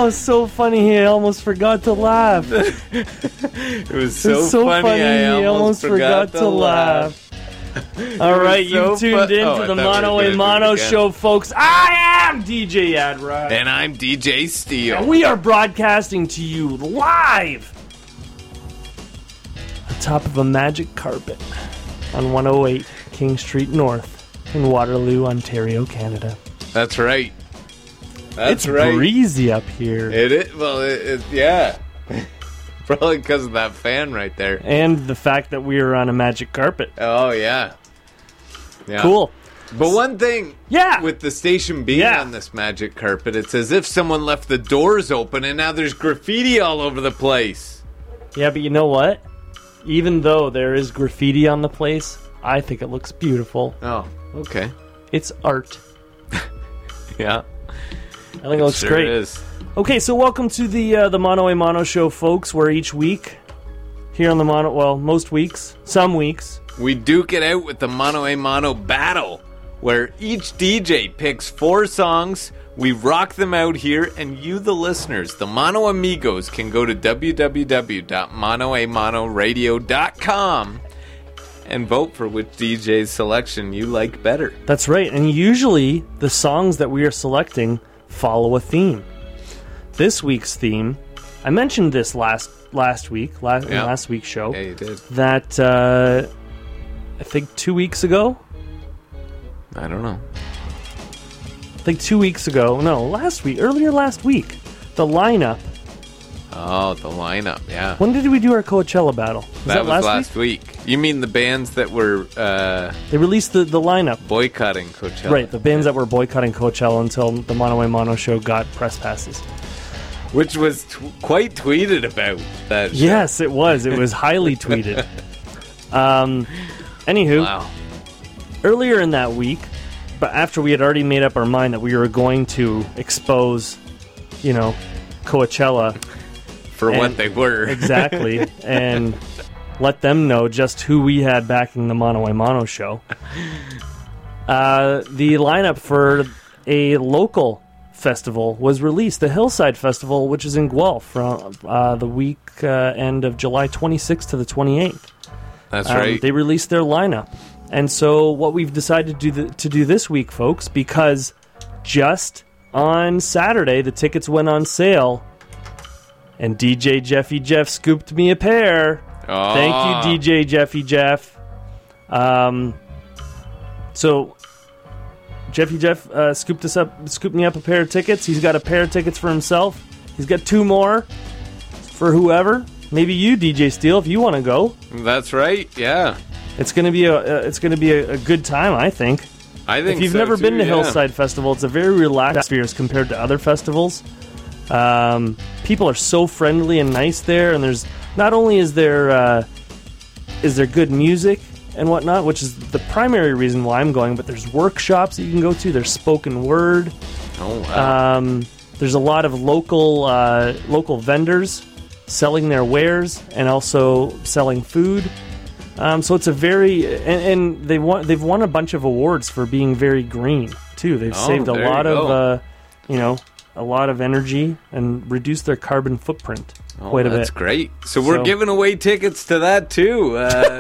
was so funny. He almost forgot to laugh. It was so funny. I almost forgot to laugh. All right, you tuned in to the Mono a Mono show, folks. I am DJ Adrod. And I'm DJ Steele. And we are broadcasting to you live atop of a magic carpet on 108 King Street North in Waterloo, Ontario, Canada. That's right. It's breezy up here. It is. Well, yeah. Probably because of that fan right there. And the fact that we are on a magic carpet. Oh, yeah. Cool. But one thing with the station being on this magic carpet, it's as if someone left the doors open and now there's graffiti all over the place. Yeah, but you know what? Even though there is graffiti on the place, I think it looks beautiful. Oh, okay. It's art. Yeah. I think it looks great. It is. Okay, so welcome to the Mono a Mono show, folks, where each week here on the Mono, well, most weeks, some weeks, we duke it out with the Mono a Mono battle, where each DJ picks 4 songs, we rock them out here, and you, the listeners, the Mono Amigos, can go to www.monoamonoradio.com and vote for which DJ's selection you like better. That's right, and usually the songs that we are selecting follow a theme. This week's theme, I mentioned this last week's show. Yeah, you did. That, I think 2 weeks ago? I don't know. I think 2 weeks ago. No, earlier last week. The lineup. Oh, the lineup, yeah. When did we do our Coachella battle? That was last week. You mean the bands that were... they released the lineup. Boycotting Coachella. Right, the bands that were boycotting Coachella until the Mono a Mono show got press passes. Which was quite tweeted about, that show. Yes, it was. It was highly tweeted. Anywho, wow. Earlier in that week, but after we had already made up our mind that we were going to expose, Coachella... For what they were. Exactly. And let them know just who we had backing the Mono a Mono show. The lineup for a local festival was released, the Hillside Festival, which is in Guelph, from the week end of July 26th to the 28th. That's right. They released their lineup. And so what we've decided to do this week, folks, because just on Saturday, the tickets went on sale, and DJ Jeffy Jeff scooped me a pair. Oh. Thank you, DJ Jeffy Jeff. So Jeffy Jeff scooped me up a pair of tickets. He's got a pair of tickets for himself. He's got 2 more for whoever. Maybe you, DJ Steele, if you want to go. That's right. Yeah. It's gonna be a good time, I think. If you've never been to Hillside Festival, it's a very relaxed atmosphere as compared to other festivals. People are so friendly and nice there, and there's not only is there good music and whatnot, which is the primary reason why I'm going, but there's workshops that you can go to. There's spoken word. Oh wow! There's a lot of local vendors selling their wares and also selling food. So it's a very and they've won a bunch of awards for being very green too. They've saved a lot of a lot of energy and reduced their carbon footprint quite a bit. That's great. So we're giving away tickets to that too.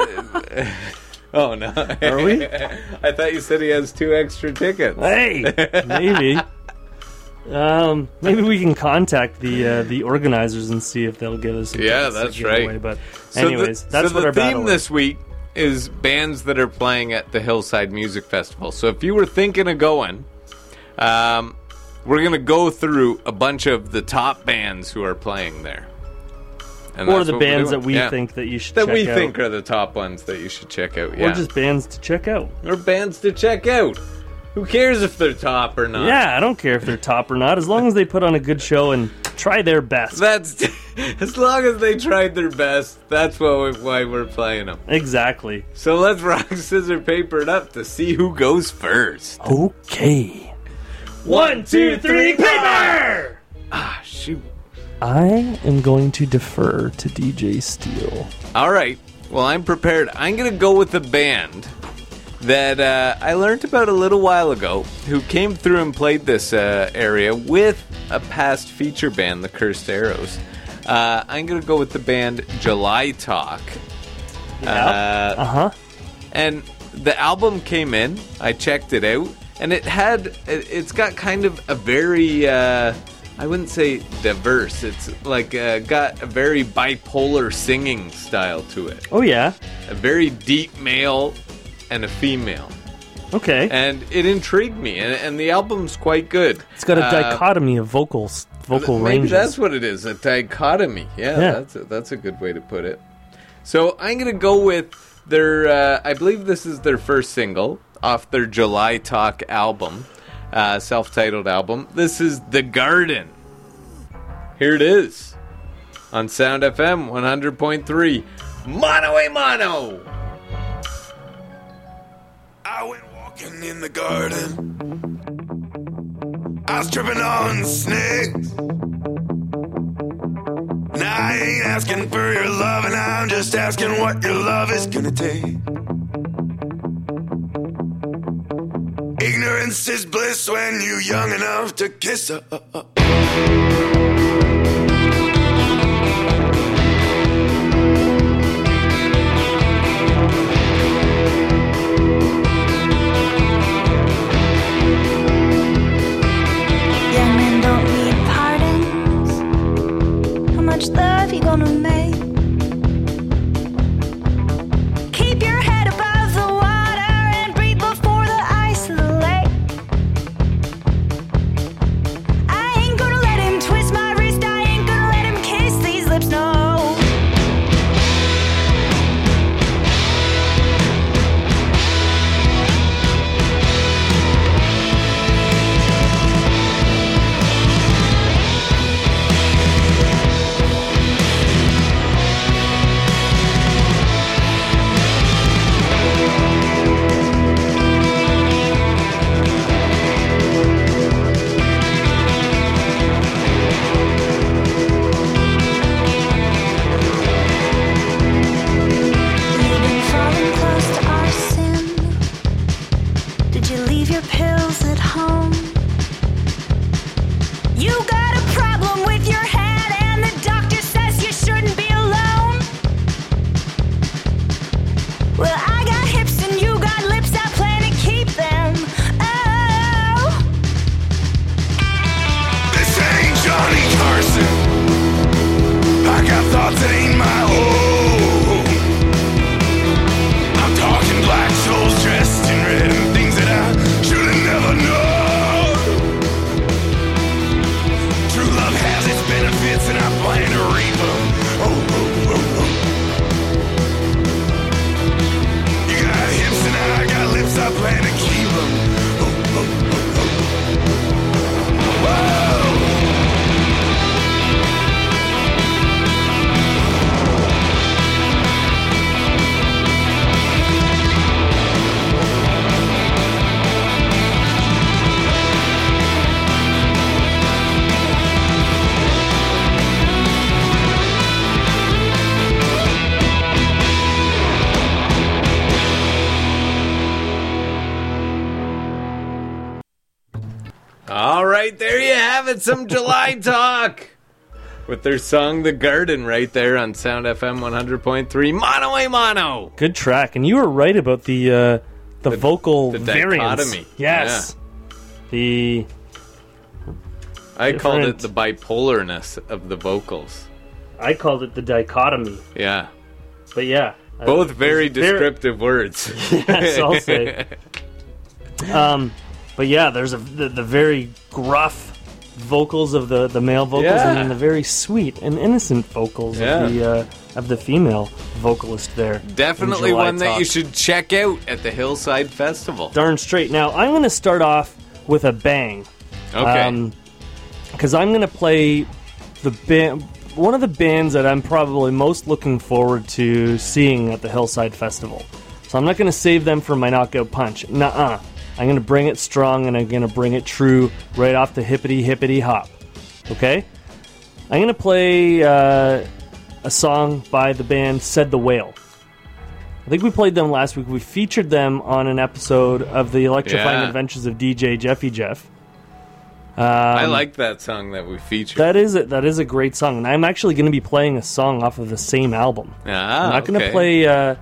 Oh no! Are we? I thought you said he has 2 extra tickets. Hey, maybe. Maybe we can contact the organizers and see if they'll give us some tickets that's to give right. away. But anyways, that's what our the battle theme this week is bands that are playing at the Hillside Music Festival. So if you were thinking of going, we're going to go through a bunch of the top bands who are playing there. And or the bands that we think that you should check out. That we think are the top ones that you should check out, Or just bands to check out. Or bands to check out. Who cares if they're top or not? Yeah, I don't care if they're top or not, as long as they put on a good show and try their best. That's as long as they tried their best, that's why we're playing them. Exactly. So let's rock, scissors, paper it up to see who goes first. Okay. 1, 2, 3, paper! Ah, shoot. I am going to defer to DJ Steele. All right. Well, I'm prepared. I'm going to go with the band that I learned about a little while ago, who came through and played this area with a past feature band, the Cursed Arrows. I'm going to go with the band July Talk. Yeah. And the album came in, I checked it out, and it's got kind of a very, I wouldn't say diverse, it's like got a very bipolar singing style to it. Oh, yeah. A very deep male and a female. Okay. And it intrigued me, and the album's quite good. It's got a dichotomy of vocal ranges. Maybe that's what it is, a dichotomy. Yeah. That's a good way to put it. So I'm going to go with their, I believe this is their first single off their July Talk album, self-titled album. This is The Garden. Here it is on Sound FM 100.3. Mono a mono! I went walking in the garden. I was tripping on snakes. Now I ain't asking for your love, and I'm just asking what your love is gonna take. Ignorance is bliss when you're young enough to kiss her. Love you gonna make? Keep your head above the water and breathe before the ice of the lake. I ain't gonna let him twist my wrist, I ain't gonna let him kiss these lips, no. Some July Talk with their song The Garden right there on Sound FM 100.3. Mono a mono. Good track. And you were right about the vocal variance. Dichotomy. Yes. Yeah. I called it the bipolarness of the vocals. I called it the dichotomy. Yeah. But yeah. Both very descriptive words. Yes, I'll say. But yeah, there's the very gruff vocals of the male vocals, and then the very sweet and innocent vocals of the female vocalist there. Definitely one that you should check out at the Hillside Festival. Darn straight. Now, I'm going to start off with a bang. Okay. Because I'm going to play one of the bands that I'm probably most looking forward to seeing at the Hillside Festival. So I'm not going to save them for my knockout punch. Nuh-uh. I'm going to bring it strong, and I'm going to bring it true right off the hippity hop. Okay? I'm going to play a song by the band Said the Whale. I think we played them last week. We featured them on an episode of the Electrifying Adventures of DJ Jeffy Jeff. I like that song that we featured. That is a great song, and I'm actually going to be playing a song off of the same album. I'm not going to play a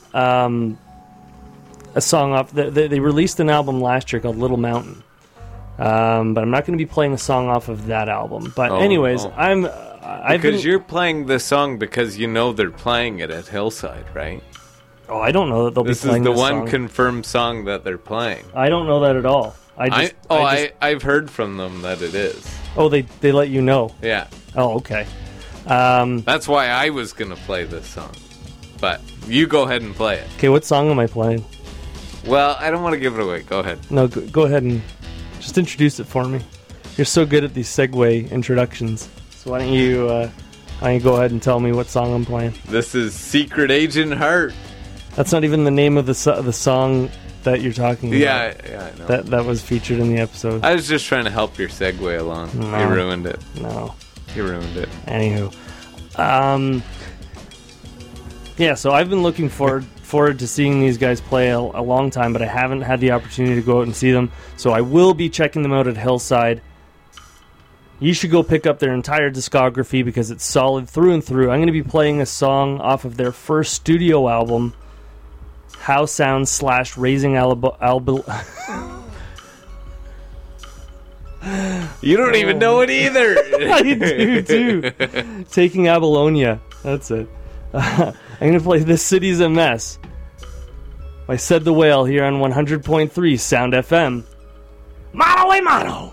song off. They released an album last year called Little Mountain, but I'm not going to be playing a song off of that album. But you're playing the song because you know they're playing it at Hillside, right? Oh, I don't know that they'll be playing this song. This is the one confirmed song that they're playing. I don't know that at all. I've heard from them that it is. Oh, they let you know? Yeah. Oh, okay. That's why I was going to play this song. But you go ahead and play it. Okay, what song am I playing? Well, I don't want to give it away. Go ahead. No, go ahead and just introduce it for me. You're so good at these segue introductions. So why don't you go ahead and tell me what song I'm playing? This is Secret Agent Heart. That's not even the name of the song that you're talking about. Yeah, I know. That was featured in the episode. I was just trying to help your segue along. No. You ruined it. No. You ruined it. Anywho. So I've been looking forward to seeing these guys play a long time, but I haven't had the opportunity to go out and see them. So I will be checking them out at Hillside. You should go pick up their entire discography because it's solid through and through. I'm going to be playing a song off of their first studio album, How Sounds / Raising You don't even know it either. I do too. Taking Abylonia. That's it. I'm going to play This City's a Mess by Said the Whale here on 100.3 Sound FM. Mano a mano!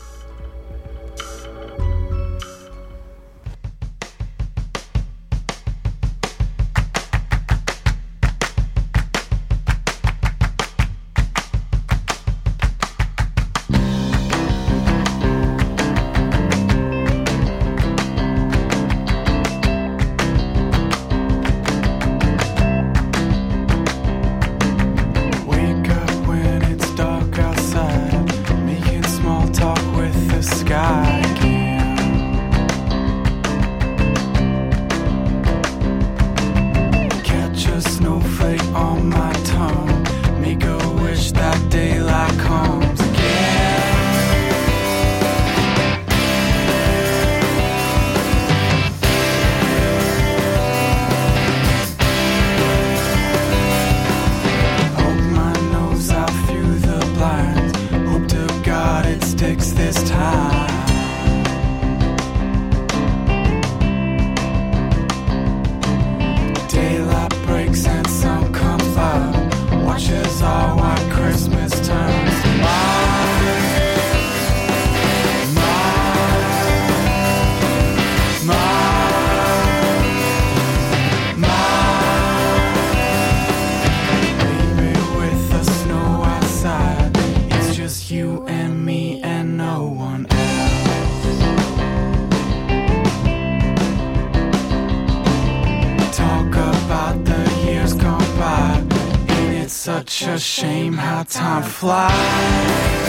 Such a shame how time flies.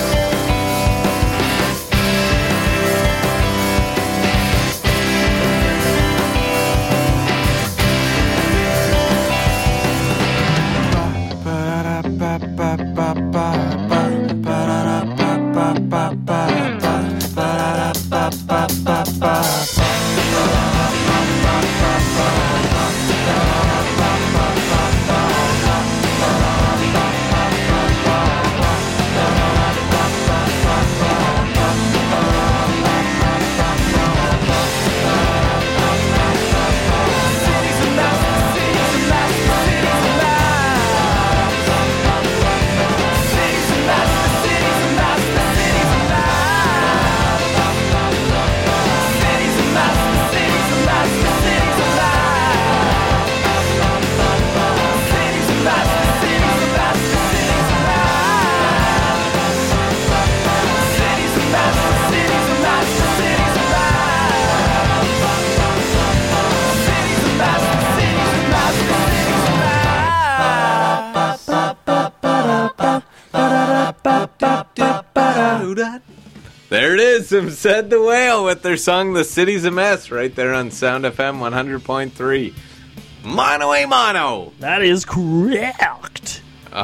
There it is, some Said the Whale with their song The City's a Mess right there on Sound FM 100.3. Mano a Mano. That is correct.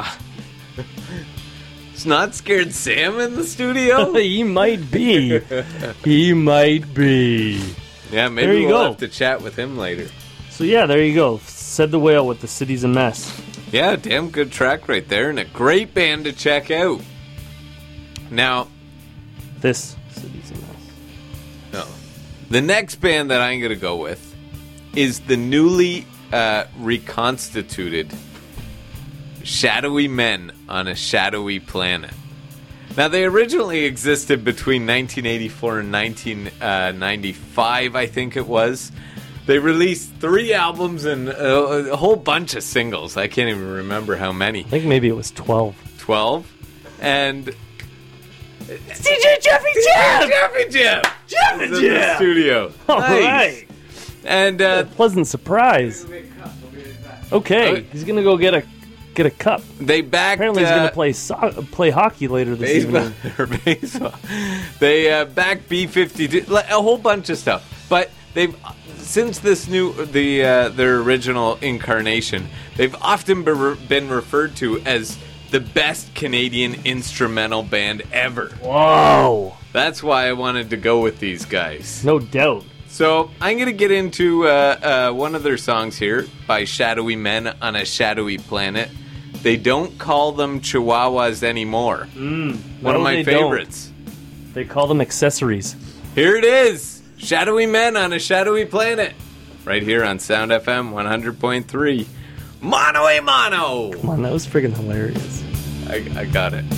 It's not Scared Sam in the studio? He might be. He might be. Yeah, maybe we'll have to chat with him later. So yeah, there you go. Said the Whale with The City's a Mess. Yeah, damn good track right there, and a great band to check out. Now, This City's a Mess. No. The next band that I'm going to go with is the newly reconstituted Shadowy Men on a Shadowy Planet. Now, they originally existed between 1984 and 1995, I think it was. They released 3 albums and a whole bunch of singles. I can't even remember how many. I think maybe it was 12. 12? And... It's DJ Jeffy Jeff! Jeffy Jeff! Jeffy in the studio. All nice. right. And a pleasant surprise. Okay, he's gonna go get a cup. They backed. Apparently, he's gonna play hockey later this evening. Baseball. They backed B-52, a whole bunch of stuff. But they've since their original incarnation, they've often been referred to as the best Canadian instrumental band ever. Whoa. That's why I wanted to go with these guys. No doubt. So I'm going to get into one of their songs here by Shadowy Men on a Shadowy Planet. They don't call them Chihuahuas anymore. One of my favorites. They call them accessories. Here it is. Shadowy Men on a Shadowy Planet. Right here on Sound FM 100.3. Mano a Mano! Come on, that was friggin' hilarious. I got it.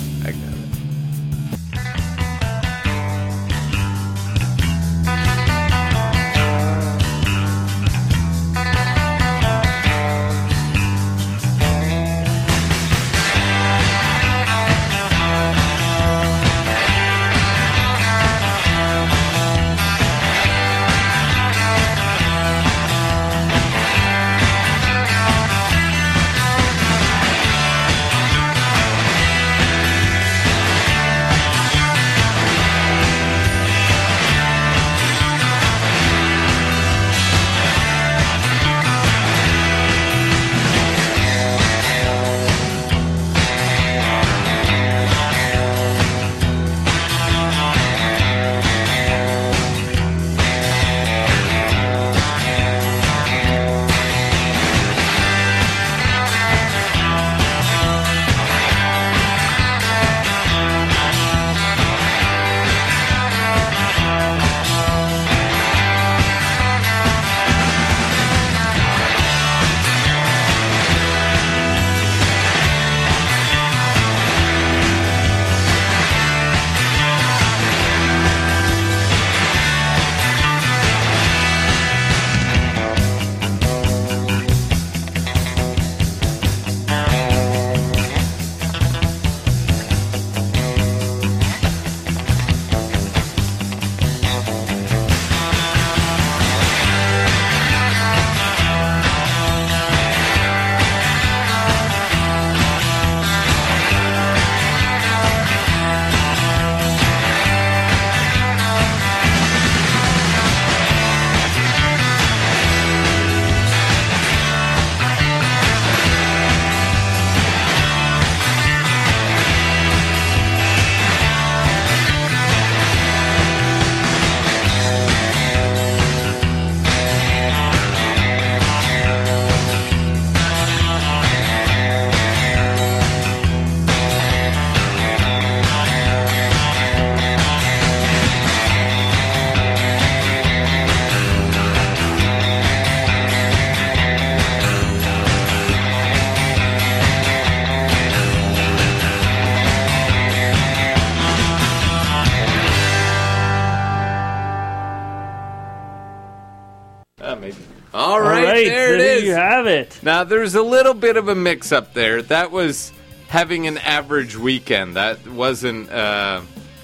All right, there it is. You have it. Now, there's a little bit of a mix-up there. That was having an average weekend. That wasn't, I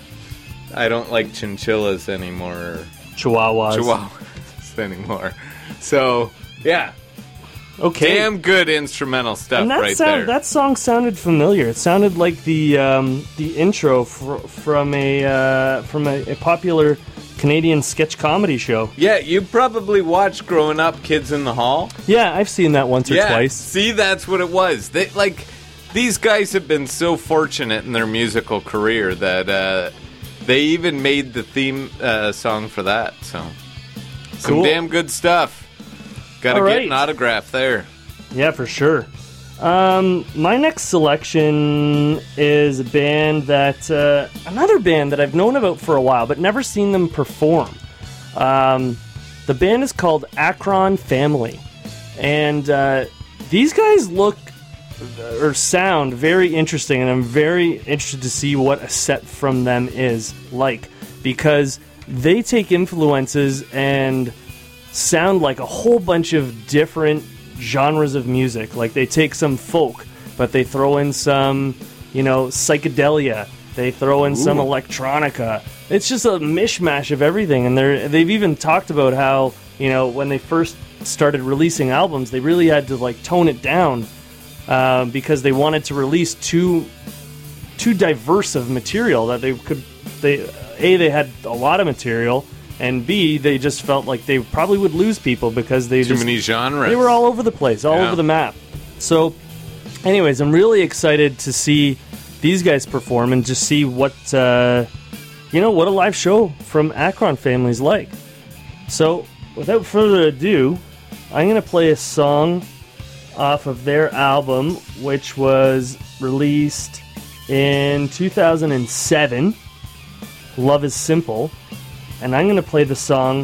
don't like chinchillas anymore. Chihuahuas anymore. So, yeah. Okay. Damn good instrumental stuff right there. That song sounded familiar. It sounded like the intro from a popular Canadian sketch comedy show. Yeah, you probably watched growing up Kids in the Hall. Yeah, I've seen that once or twice. See, that's what it was. These guys have been so fortunate in their musical career that they even made the theme song for that. So, some damn good stuff. Got to get an autograph there. Yeah, for sure. My next selection is a band that another band that I've known about for a while, but never seen them perform. The band is called Akron Family, and these guys look or sound very interesting, and I'm very interested to see what a set from them is like, because they take influences and sound like a whole bunch of different genres of music. Like, they take some folk, but they throw in some, psychedelia. They throw in some electronica. It's just a mishmash of everything. And they've even talked about how, when they first started releasing albums, they really had to tone it down because they wanted to release too diverse of material that they had a lot of material. And B, they just felt like they probably would lose people because too many genres. They were all over the place, all over the map. So, anyways, I'm really excited to see these guys perform and just see what a live show from Akron Family is like. So, without further ado, I'm going to play a song off of their album, which was released in 2007. Love is Simple. And I'm going to play the song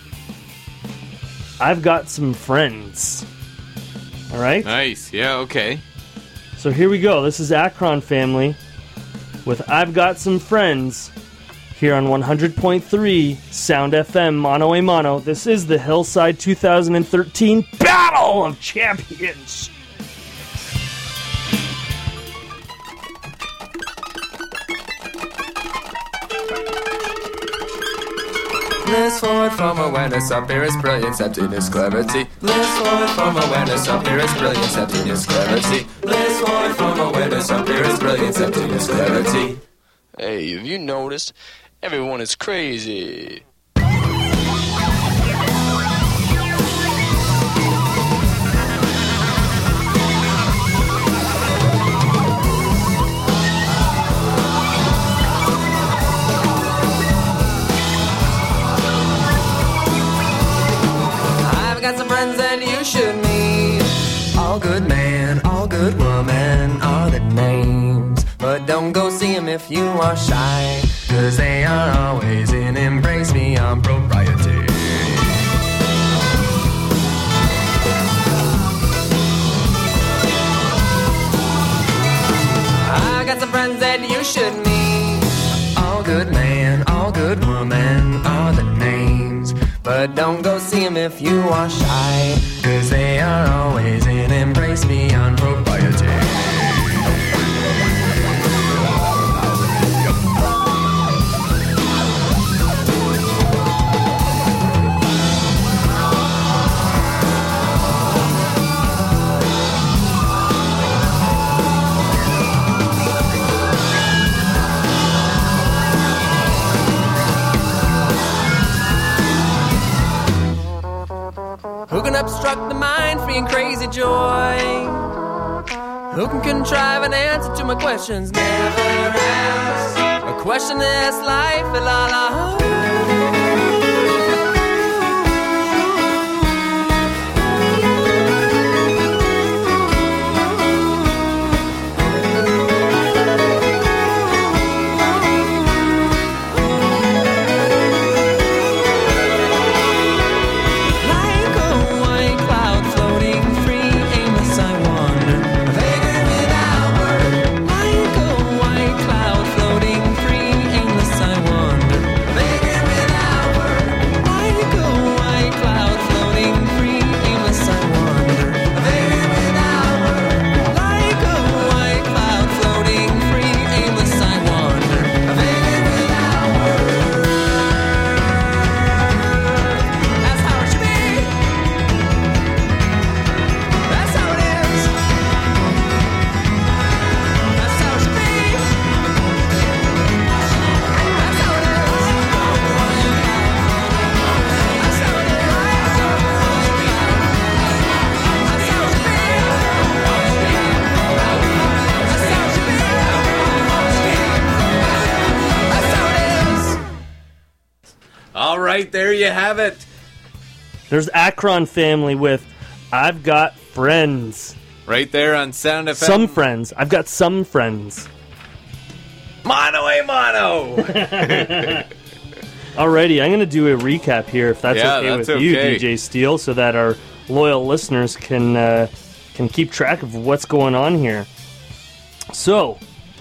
I've Got Some Friends. All right? Nice. Yeah, okay. So here we go. This is Akron Family with I've Got Some Friends here on 100.3 Sound FM Mono a Mono. This is the Hillside 2013 Battle of Champions. Lives forward from awareness, appearance, brilliance, emptiness, clarity. Lives forward from awareness, appearance, brilliance, emptiness, clarity. Lives forward from awareness, appearance, brilliance, emptiness, clarity. Hey, have you noticed? Everyone is crazy. Got some friends that you should meet. All good man, all good woman are the names. But don't go see them if you are shy, 'cause they are always in embrace me on propriety. I got some friends that you should meet. All good man, all good woman are the names. But don't go see them if you are shy, 'cause they are always in embrace beyond propriety. Who can obstruct the mind, free and crazy joy? Who can contrive an answer to my questions? Never ask a question that's life, la la. Like a white cloud floating free, aimless I wander. right, there you have it. There's Akron Family with I've Got Friends. Right there on Sound FM. Some friends. I've got some friends. Mono a mono. Alrighty, I'm going to do a recap here, if that's okay with you, DJ Steele, so that our loyal listeners can keep track of what's going on here. So,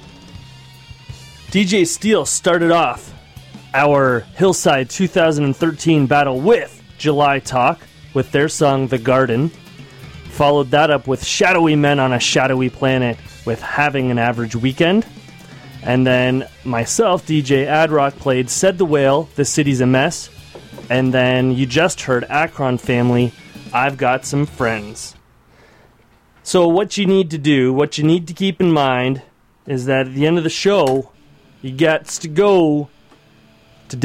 DJ Steele started off our Hillside 2013 battle with July Talk with their song The Garden. Followed that up with Shadowy Men on a Shadowy Planet with Having an Average Weekend. And then myself, DJ Adrock, played Said the Whale, The City's a Mess. And then you just heard Akron Family, I've Got Some Friends. So what you need to do, what you need to keep in mind, is that at the end of the show, you got to go to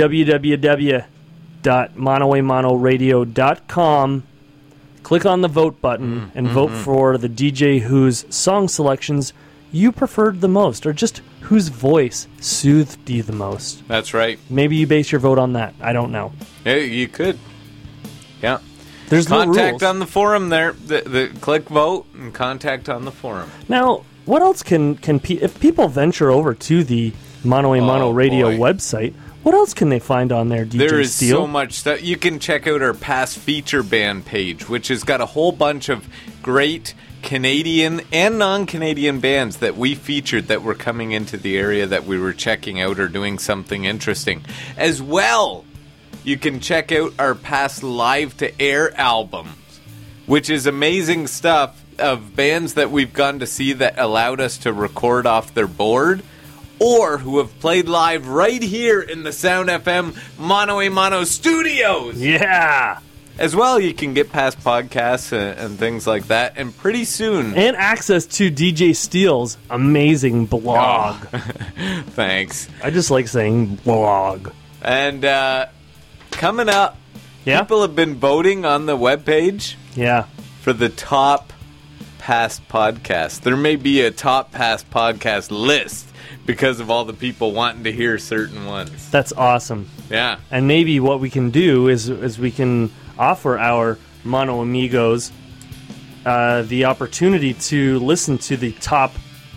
www.monoamonoradio.com, click on the vote button, and vote for the DJ whose song selections you preferred the most, or just whose voice soothed you the most. That's right. Maybe you base your vote on that. I don't know. Yeah, you could. Yeah. There's contact no rules. on the forum there. The click vote and contact on the forum. Now, what else can if people venture over to the Mono a Mono Radio website, what else can they find on there, DJ There is Steele? so much stuff. You can check out our past feature band page, which has got a whole bunch of great Canadian and non-Canadian bands that we featured that were coming into the area that we were checking out or doing something interesting. As well, you can check out our past live-to-air albums, which is amazing stuff of bands that we've gone to see that allowed us to record off their board, or who have played live right here in the Sound FM Mono a Mono studios. Yeah! As well, you can get past podcasts and things like that, and pretty soon... And access to DJ Steele's amazing blog. Oh. Thanks. I just like saying blog. And coming up, people have been voting on the webpage for the top past podcasts. There may be a top past podcast list because of all the people wanting to hear certain ones. That's awesome. Yeah. And maybe what we can do is we can offer our Mono Amigos the opportunity to listen to the top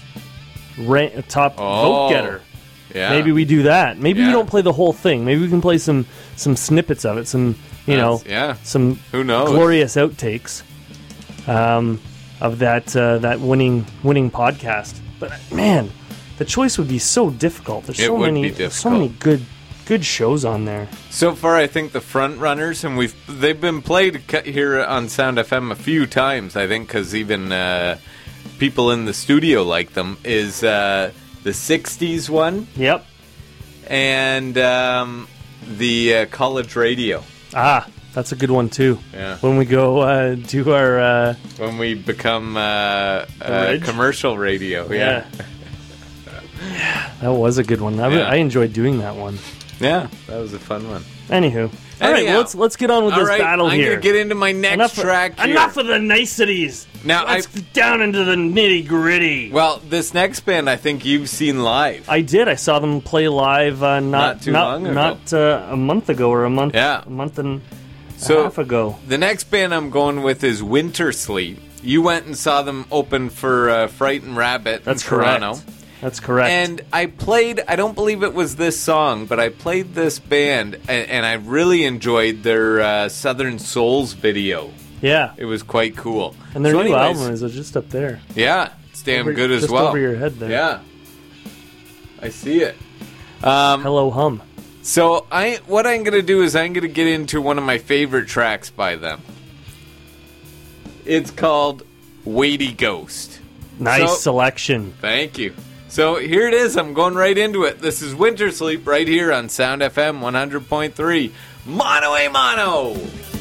vote getter. Yeah. Maybe we do that. Maybe we don't play the whole thing. Maybe we can play some snippets of it. Some some who knows, glorious outtakes of that winning podcast. But man, the choice would be so difficult. There's so many good shows on there. So far, I think the front runners, and they've been played here on Sound FM a few times, I think, because even people in the studio like them, is the 60s one. Yep. And the college radio. Ah, that's a good one, too. Yeah. When we go do our... when we become commercial radio. Yeah. That was a good one. I enjoyed doing that one. Yeah, that was a fun one. Anywho. All right, let's get on with this battle here. I'm going to get into my next track here. Enough of the niceties. Now, let's get down into the nitty-gritty. Well, this next band I think you've seen live. I did. I saw them play live not too long ago. Not a month ago or a month and a half ago. The next band I'm going with is Winter Sleep. You went and saw them open for Frightened Rabbit in Toronto. That's correct. And I played, I don't believe it was this song, but I played this band, and I really enjoyed their Southern Souls video. Yeah. It was quite cool. And their new album is just up there. Yeah, it's damn good as well. Just over your head there. Yeah. I see it. Hello, Hum. So what I'm going to do is I'm going to get into one of my favorite tracks by them. It's called Weighty Ghost. Nice selection. Thank you. So here it is. I'm going right into it. This is Winter Sleep right here on Sound FM 100.3. Mono a Mono!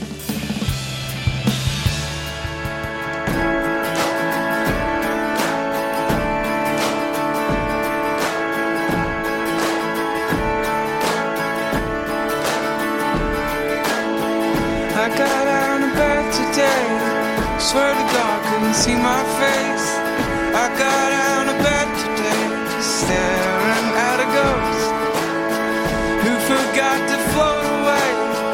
I got out of bed today. Swear to God, couldn't see my face. I got out of bed today, just staring at a ghost who forgot to float away.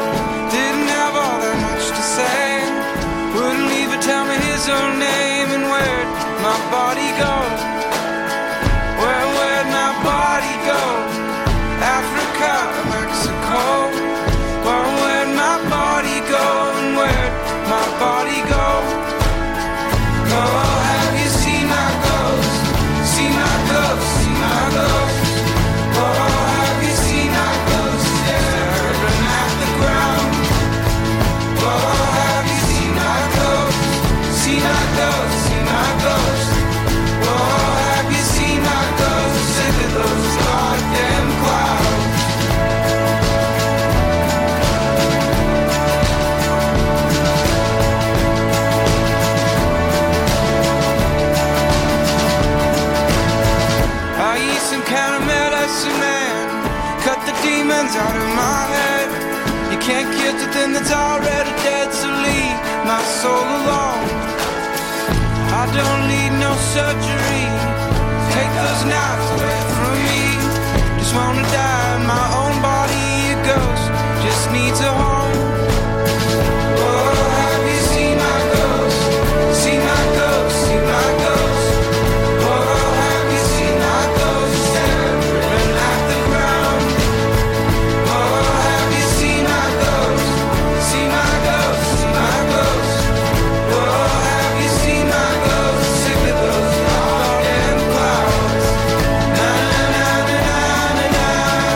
visions out of my head. You can't kill the thing that's already dead, so leave my soul alone. I don't need no surgery. Take those knives away from me. Just wanna die in my own body. A ghost just needs a home. Oh, have you seen my ghost? See my ghost, see my ghost. Oh, have you seen my ghost? Staring at the ground. Oh, have you seen my ghost? See my ghost, see my ghost. Oh, have you seen my ghost? Sick of those goddamn clouds. Na na na na na na.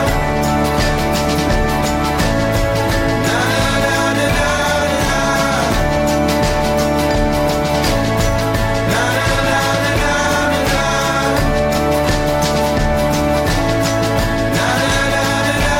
Na na na na na na. Na na na na na na. Na na na na na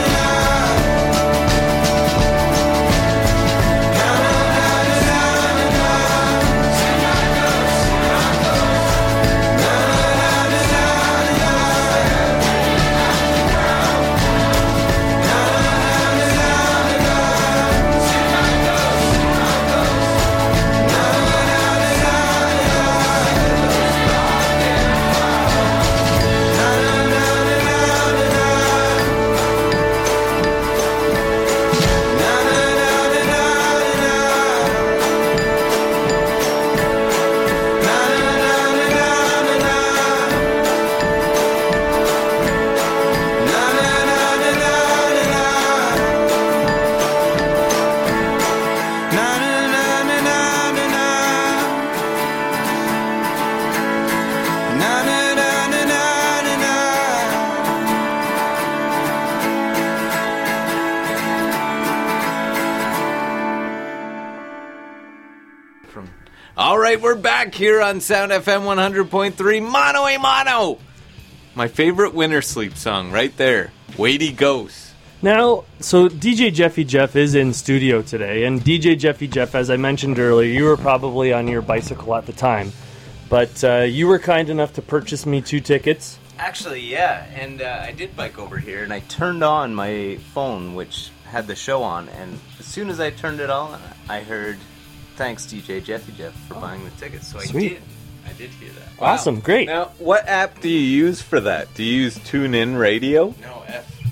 All right, we're back here on Sound FM 100.3. Mono a Mono! My favorite winter sleep song right there. Weighty Ghost. Now, so DJ Jeffy Jeff is in studio today, and DJ Jeffy Jeff, as I mentioned earlier, you were probably on your bicycle at the time, but you were kind enough to purchase me 2 tickets. Actually, yeah, and I did bike over here, and I turned on my phone, which had the show on, and as soon as I turned it on, I heard, thanks DJ Jeffy Jeff for buying the tickets, so Sweet. I did hear that. Wow. Awesome, great. Now, what app do you use for that? Do you use TuneIn Radio? No,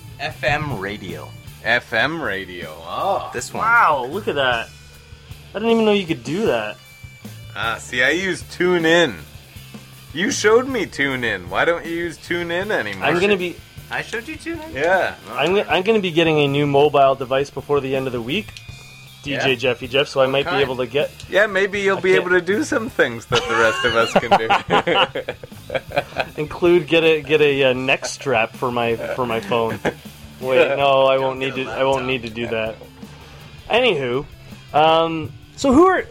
FM radio. FM Radio. Oh. This one. Wow, look at that. I didn't even know you could do that. See, I use TuneIn. You showed me TuneIn. Why don't you use TuneIn anymore? I showed you TuneIn? Yeah. I'm going to be getting a new mobile device before the end of the week, DJ Jeffy Jeff, so I might be able to get... Yeah, maybe you'll be able to do some things that the rest of us can do. Include get a neck strap for my phone. Wait, no, I won't need to do that. Anywho, so who are...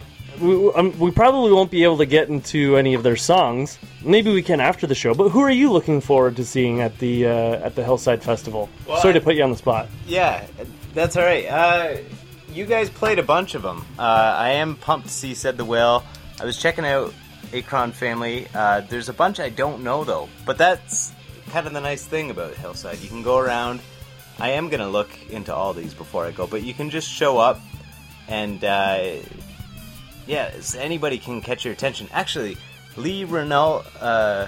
We probably won't be able to get into any of their songs. Maybe we can after the show. But who are you looking forward to seeing at the Hillside Festival? Well, Sorry to put you on the spot. Yeah, that's all right. You guys played a bunch of them. I am pumped to see Said the Whale. I was checking out Akron Family. There's a bunch I don't know though, but that's kind of the nice thing about Hillside. You can go around. I am gonna look into all these before I go, but you can just show up and. Yeah, anybody can catch your attention. Actually, Lee Ronaldo,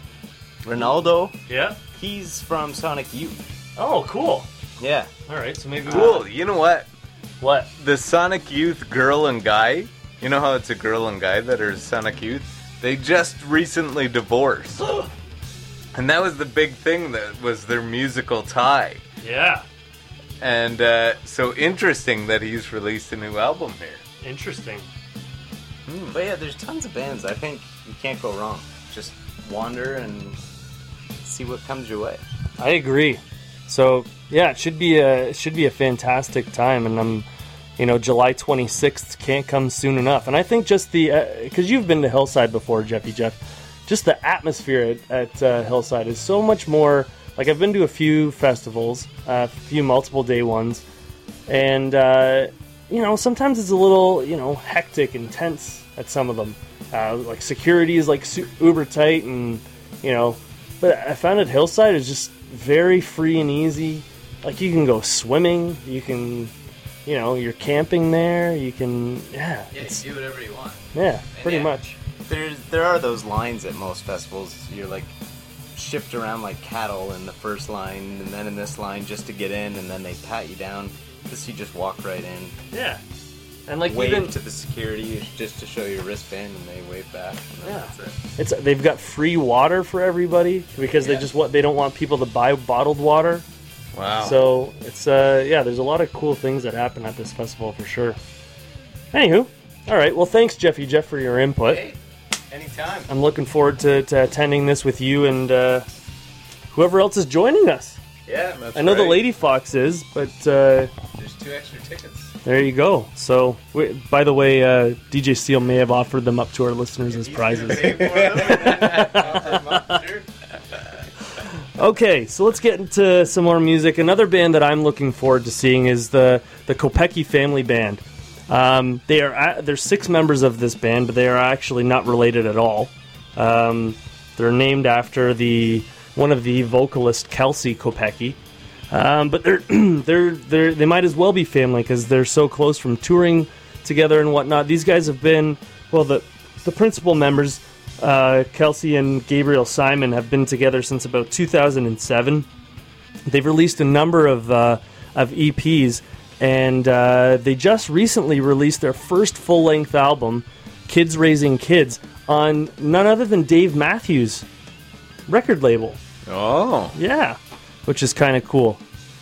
Yeah? he's from Sonic Youth. Oh, cool. Yeah. All right, so maybe... Cool. You know what? What? The Sonic Youth girl and guy, you know how it's a girl and guy that are Sonic Youth? They just recently divorced. And that was the big thing, that was their musical tie. Yeah. And so interesting that he's released a new album here. Interesting. But yeah, there's tons of bands. I think you can't go wrong. Just wander and see what comes your way. I agree. So yeah, it should be a fantastic time, and July 26th can't come soon enough. And I think just because you've been to Hillside before, Jeffy Jeff, just the atmosphere at Hillside is so much more. Like, I've been to a few festivals, a few multiple day ones, and sometimes it's a little hectic and tense at some of them. Like security is like uber tight, and but I found at Hillside is just very free and easy. like you can go swimming, you can, you know, you're camping there, you can, yeah, you do whatever you want. Yeah, pretty much. There are those lines at most festivals. You're like shift around like cattle in the first line, and then in this line just to get in, and then they pat you down. This you just walk right in. Yeah. And like wave to the security just to show your wristband, and they wave back. And yeah, that's it. They've got free water for everybody because they don't want people to buy bottled water. Wow. So it's there's a lot of cool things that happen at this festival for sure. Anywho, all right. Well, thanks, Jeffy Jeff, for your input. Hey, anytime. I'm looking forward to attending this with you and whoever else is joining us. Yeah, that's I know the Lady Fox is, but there's 2 extra tickets. There you go. So, by the way, DJ Steele may have offered them up to our listeners as prizes. Okay, so let's get into some more music. Another band that I'm looking forward to seeing is the Kopecky Family Band. There's 6 members of this band, but they are actually not related at all. They're named after one of the vocalist, Kelsey Kopecky. But they might as well be family because they're so close from touring together and whatnot. These guys have been, well, the principal members, Kelsey and Gabriel Simon, have been together since about 2007. They've released a number of EPs, and they just recently released their first full-length album, Kids Raising Kids, on none other than Dave Matthews' record label. Oh. Yeah. Which is kind of cool.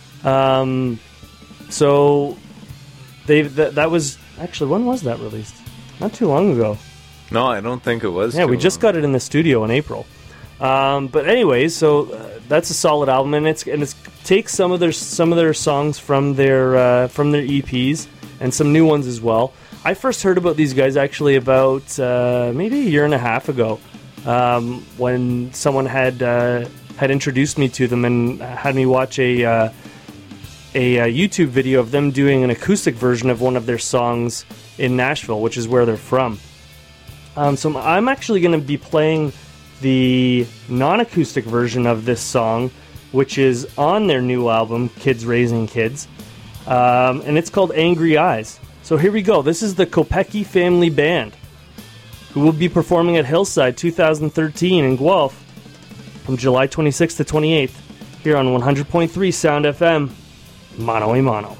So that was actually, when was that released? Not too long ago. No, I don't think it was. Yeah, we just got it in the studio in April. But anyways, so that's a solid album, and it takes some of their songs from their EPs and some new ones as well. I first heard about these guys actually about maybe a year and a half ago, when someone had introduced me to them and had me watch a YouTube video of them doing an acoustic version of one of their songs in Nashville, which is where they're from. So I'm actually going to be playing the non-acoustic version of this song, which is on their new album, Kids Raising Kids, and it's called Angry Eyes. So here we go. This is the Kopecky Family Band, who will be performing at Hillside 2013 in Guelph from July 26th to 28th, here on 100.3 Sound FM, Mano a Mano.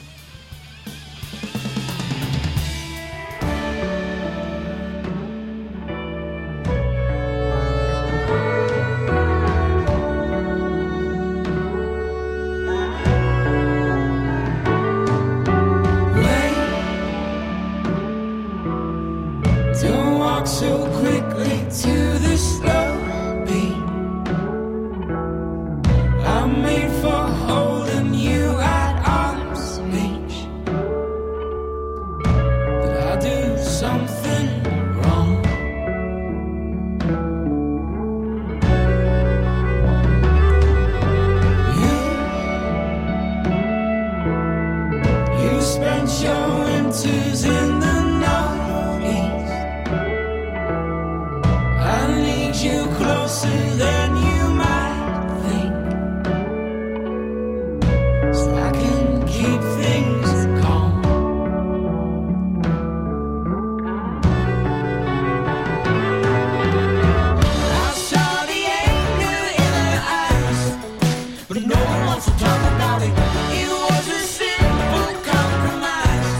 Don't walk so quickly to the slow beat. I'm made for holding you at arm's reach. Did I do something wrong? You spent your winters in the northeast. I need you closer than you might think, so I can keep things calm. I saw the anger in her eyes, but no one wants to talk about it. It was a simple compromise.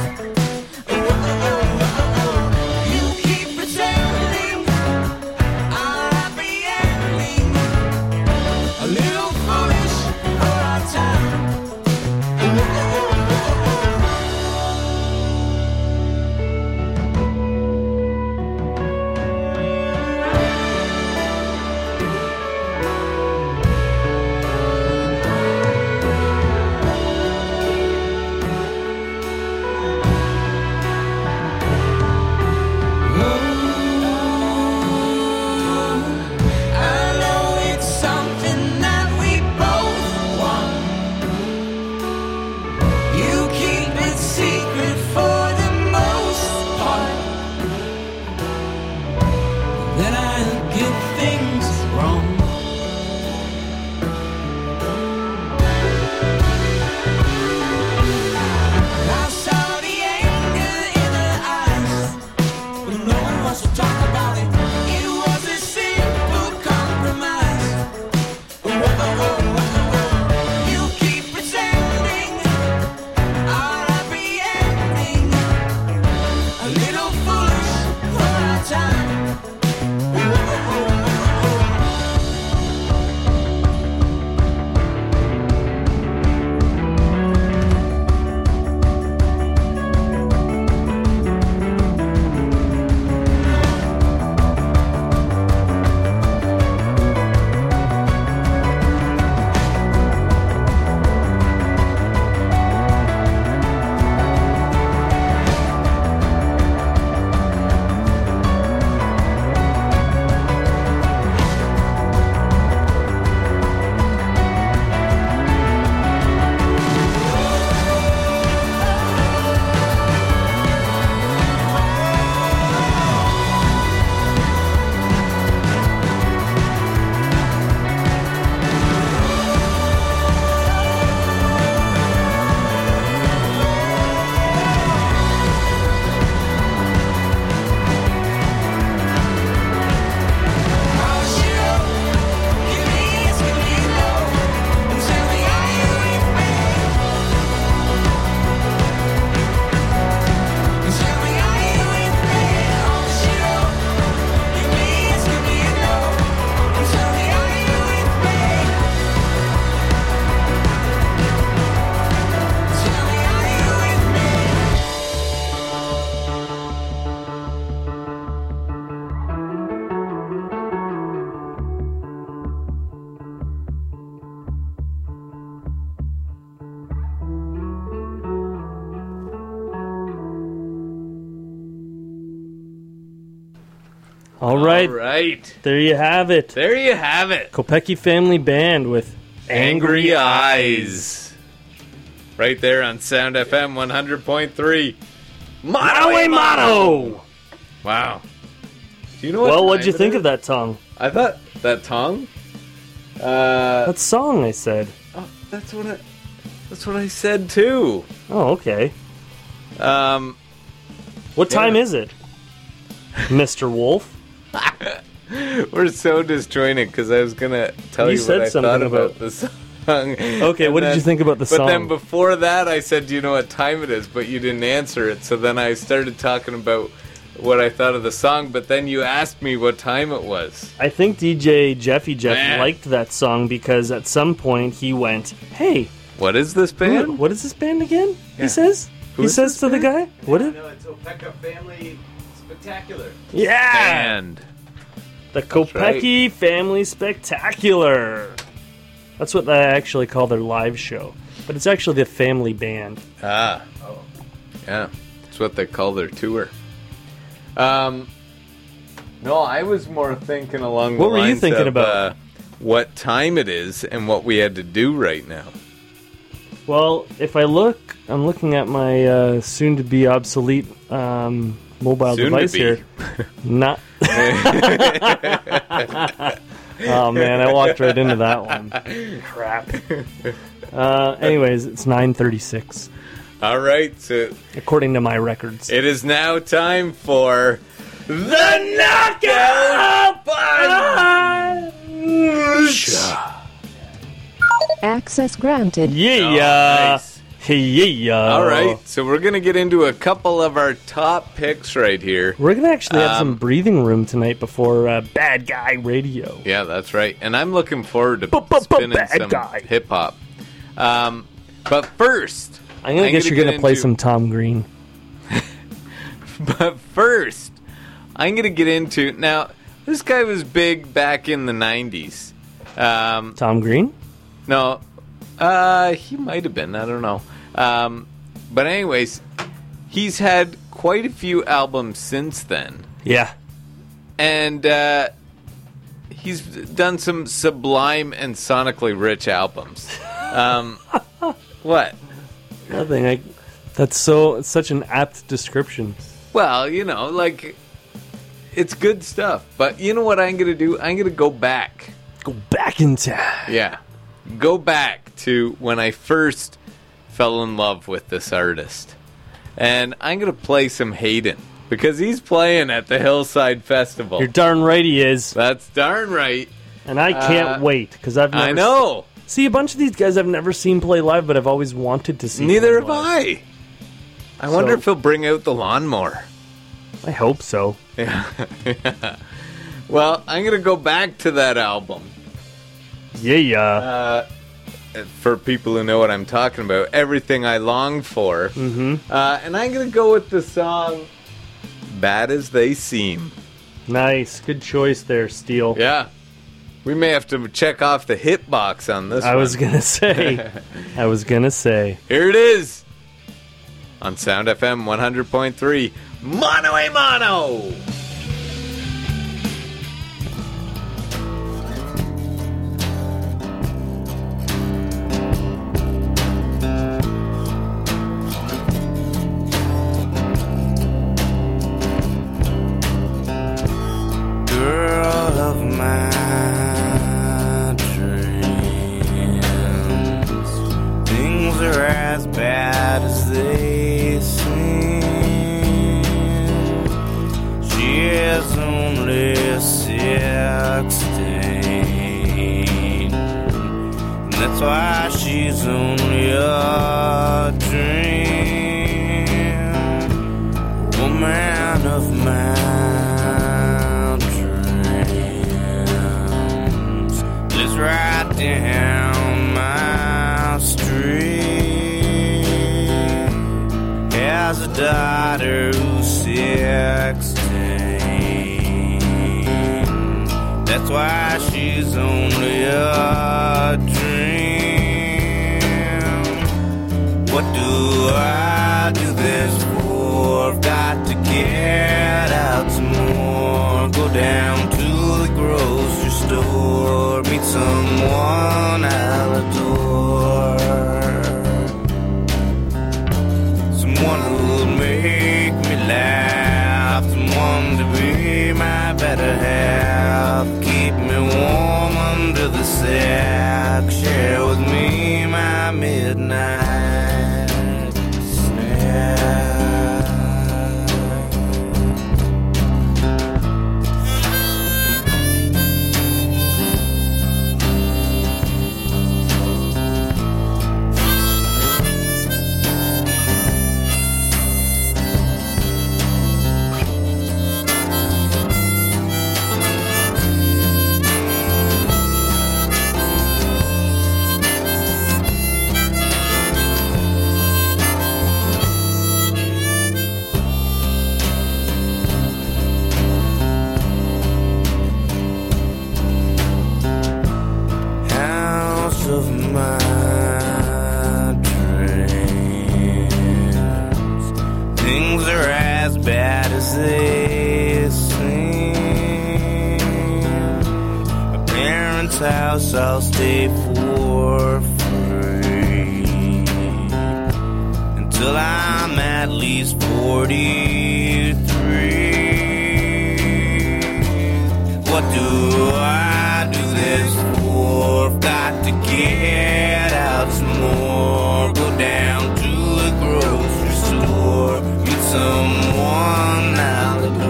You keep pretending I'm happy ending, a little foolish for our time. All right. All right. There you have it. There you have it. Kopecki Family Band with Angry Eyes. Right there on Sound FM 100.3. Mono! Wow. Do you know what? Well, what'd you think of that song? I thought that song. That song, I said. Oh, that's what I said too. Oh, okay. What time is it, Mr. Wolf? We're so disjointed because I was gonna tell you what I thought about the song. Okay, what did you think about the song? But then before that, I said, "Do you know what time it is?" But you didn't answer it. So then I started talking about what I thought of the song. But then you asked me what time it was. I think DJ Jeffy Jeff liked that song because at some point he went, "Hey, what is this band? What is this band again?" Yeah. He says. He says to the guy, "What is?" No, it's Opeka Family Spectacular. Yeah, Band. The Kopecki Family Spectacular. That's what they actually call their live show, but it's actually the family band. Ah, yeah, that's what they call their tour. No, I was more thinking along the lines of... What were you thinking about? What time it is and what we had to do right now. Well, if I'm looking at my soon-to-be obsolete mobile device here. Not. Oh man, I walked right into that one. Crap. Anyways, it's 9:36. All right, so according to my records, it is now time for the Knockout Punch. Access granted. Yeah. Oh, nice. Yeah. All right, so we're going to get into a couple of our top picks right here. We're going to actually have some breathing room tonight before Bad Guy Radio. Yeah, that's right. And I'm looking forward to spinning some hip-hop. But first... I'm going to guess you're going to play some Tom Green. But first, I'm going to get into... Now, this guy was big back in the 90s. Tom Green? No, he might have been. I don't know. But anyways, he's had quite a few albums since then. Yeah. And he's done some sublime and sonically rich albums. What? Nothing. It's such an apt description. Well, you know, like, it's good stuff. But you know what I'm going to do? I'm going to go back. Go back in time. Yeah. Go back to when I first fell in love with this artist. And I'm going to play some Hayden. Because he's playing at the Hillside Festival. You're darn right he is. That's darn right. And I can't wait. Because I've never... I know. See, a bunch of these guys I've never seen play live, but I've always wanted to see. Neither have I. I wonder if he'll bring out the lawnmower. I hope so. Yeah. Well, I'm going to go back to that album. Yeah. For people who know what I'm talking about, Everything I Long For. Mm-hmm. And I'm going to go with the song Bad As They Seem. Nice. Good choice there, Steele. Yeah. We may have to check off the hit box on this one. I was going to say. Here it is. On Sound FM 100.3. Mono a Mono! That's why she's only a dream. Woman of my dreams lives right down my street. Has a daughter who's 16. That's why she's only a dream. What do I do this for? I've got to get out some more. Go down midnight snack. House I'll stay for free until I'm at least 43. What do I do this for? Got to get out some more. Go down to the grocery store, meet someone out the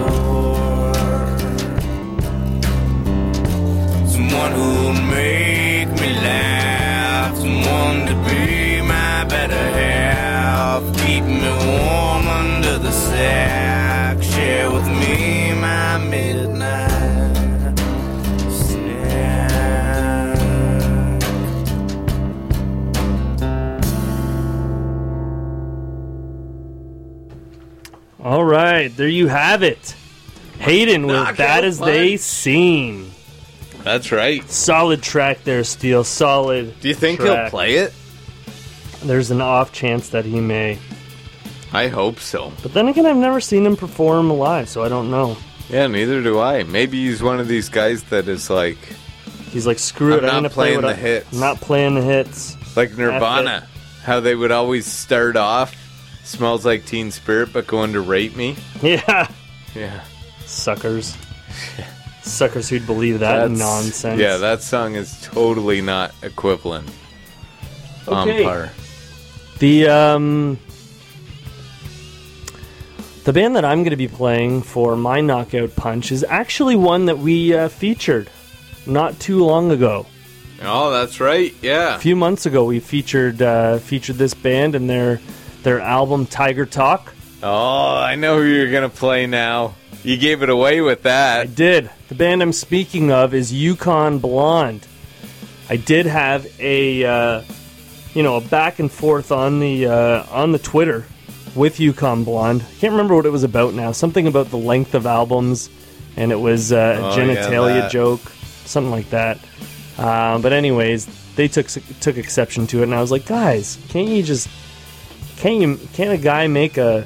door. Someone who'll make me laugh, someone to be my better half, keep me warm under the sack, share with me my midnight snack. All right, there you have it. Hayden with Bad as They Seem. That's right. Solid track there, Steele. Solid. Do you think track. he'll play it? There's an off chance that he may. I hope so. But then again, I've never seen him perform live, so I don't know. Yeah, neither do I. Maybe he's one of these guys that is like... He's like, screw it, I'm going to play the hits. I'm not playing the hits. Like Nirvana. How they would always start off, smells like Teen Spirit, but go into Rape Me. Yeah. Yeah. Suckers. Suckers who'd believe that nonsense. Yeah, that song is totally not equivalent. Okay. On par. The band that I'm going to be playing for my Knockout Punch is actually one that we featured not too long ago. Oh, that's right. Yeah. A few months ago, we featured this band and their album Tiger Talk. Oh, I know who you're going to play now. You gave it away with that. I did. The band I'm speaking of is Yukon Blonde. I did have a back and forth on the Twitter with Yukon Blonde. I can't remember what it was about now. Something about the length of albums, and it was a genitalia joke, something like that. But anyways, they took exception to it, and I was like, guys, can't a guy make a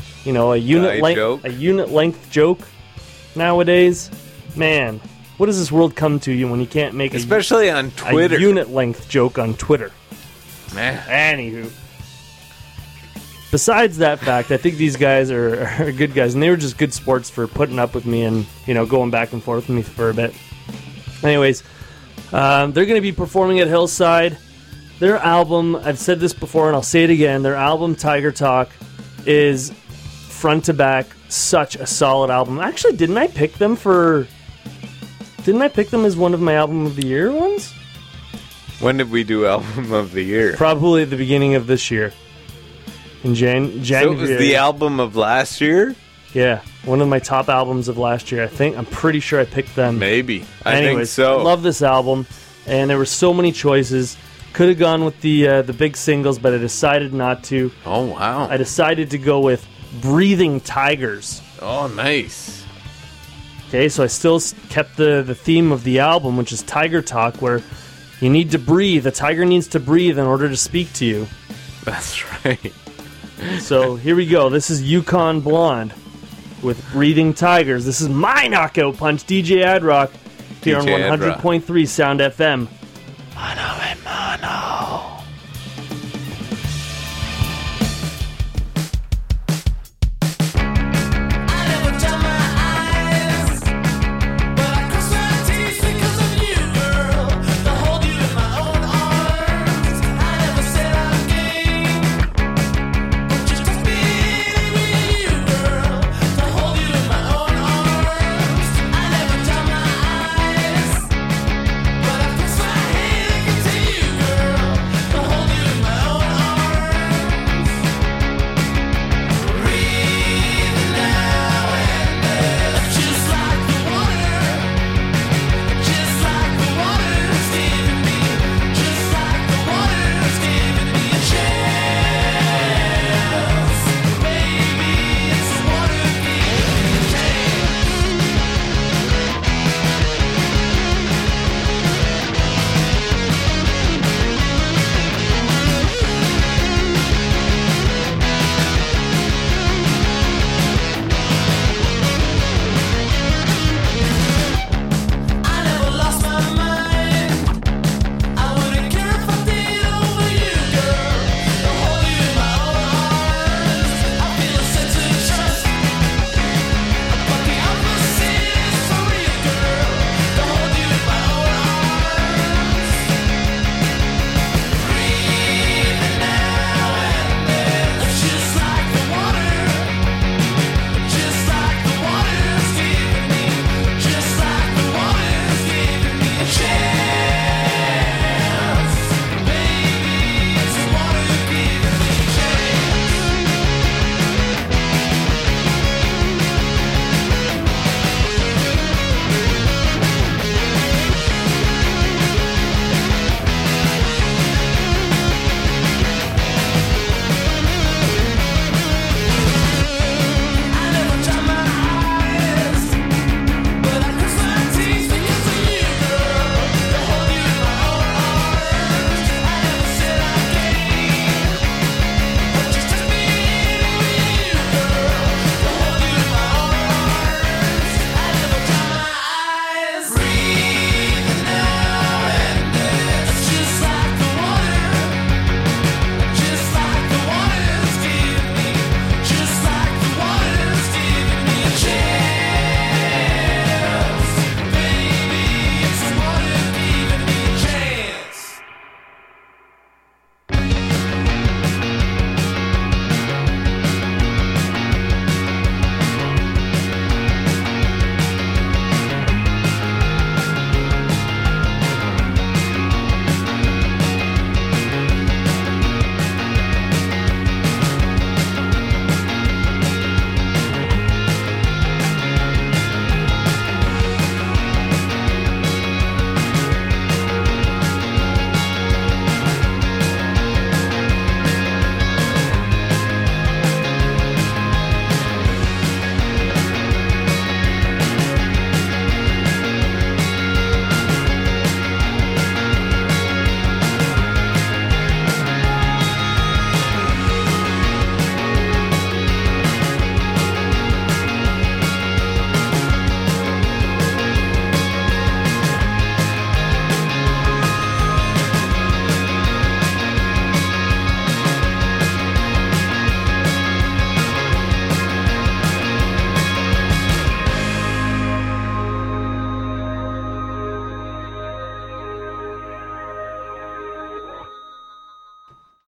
unit length joke nowadays? Man, what does this world come to you when you can't make especially on Twitter, a unit length joke on Twitter? Man. Anywho, besides that fact, I think these guys are good guys, and they were just good sports for putting up with me and going back and forth with me for a bit. Anyways, they're going to be performing at Hillside. Their album, I've said this before and I'll say it again, their album Tiger Talk is front to back such a solid album. Actually, didn't I pick them as one of my Album of the Year ones? When did we do Album of the Year? Probably at the beginning of this year. In January. So it was the album of last year? Yeah, one of my top albums of last year. I'm pretty sure I picked them. Maybe. Anyways, think so. I love this album, and there were so many choices. Could have gone with the big singles, but I decided not to. Oh, wow. I decided to go with Breathing Tigers. Oh, nice. Okay, so I still kept the theme of the album, which is Tiger Talk, where you need to breathe. A tiger needs to breathe in order to speak to you. That's right. So here we go. This is Yukon Blonde with Breathing Tigers. This is my Knockout Punch, DJ Adrock, here on 100.3 Sound FM.